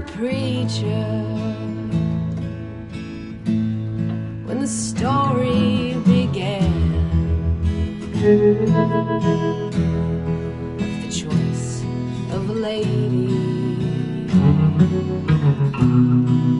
preacher when the story began with the choice of a lady.